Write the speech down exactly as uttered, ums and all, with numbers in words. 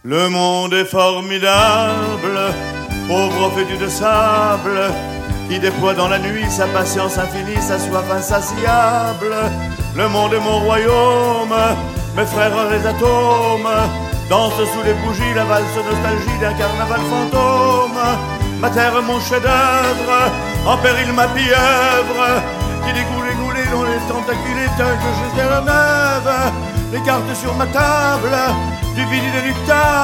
Le monde est formidable, pauvre fétu de sable, qui déploie dans la nuit sa patience infinie, sa soif insatiable. Le monde est mon royaume, mes frères les atomes dansent sous les bougies la valse nostalgie d'un carnaval fantôme. Ma terre, mon chef-d'œuvre, en péril ma pieuvre, qui dégoule et goulé dont les tentacules éteintent que je neuve. Les cartes sur ma table, du vinyle et du